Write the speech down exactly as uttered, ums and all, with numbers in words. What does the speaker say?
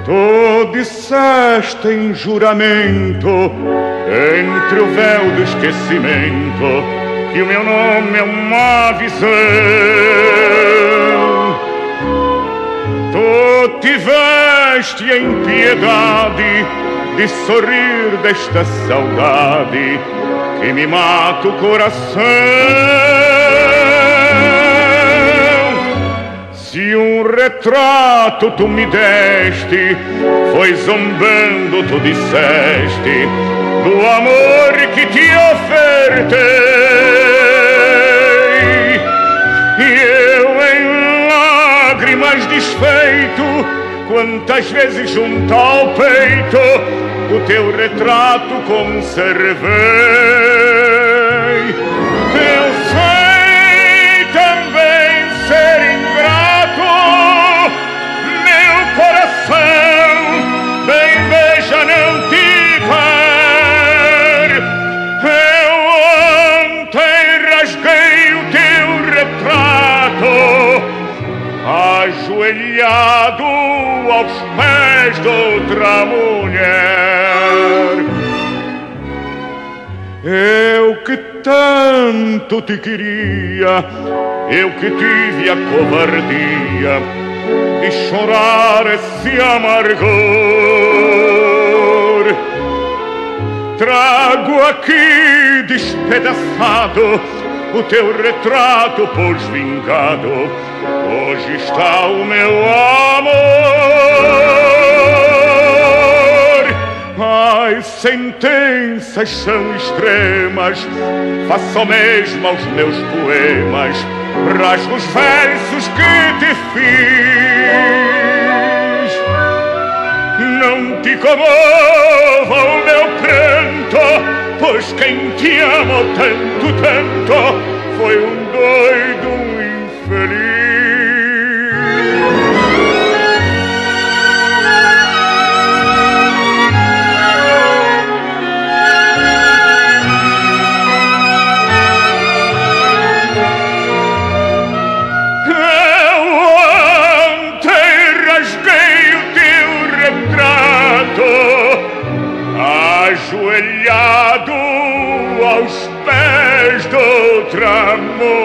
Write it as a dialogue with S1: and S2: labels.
S1: Tu disseste em juramento, entre o véu do esquecimento, que o meu nome é uma visão. Tu tiveste em piedade de sorrir desta saudade que me mata o coração. Se um retrato tu me deste, foi zombando tu disseste do amor que te ofertei. E eu em lágrimas desfeito, quantas vezes junto ao peito o teu retrato conservei. Eu sei também ser ingrato, meu coração bem veja não te quer. Eu ontem rasguei o teu retrato, ajoelhado aos pés de outra mulher. Eu que tanto te queria, eu que tive a covardia de chorar esse amargor, trago aqui despedaçado o teu retrato, pois vingado hoje está o meu amor. As sentenças são extremas, faço o mesmo aos meus poemas, rasgo os versos que te fiz. Não te comova o meu pranto, pois quem te amou tanto, tanto foi um doido infeliz. Ajoelhado aos pés de outra mulher.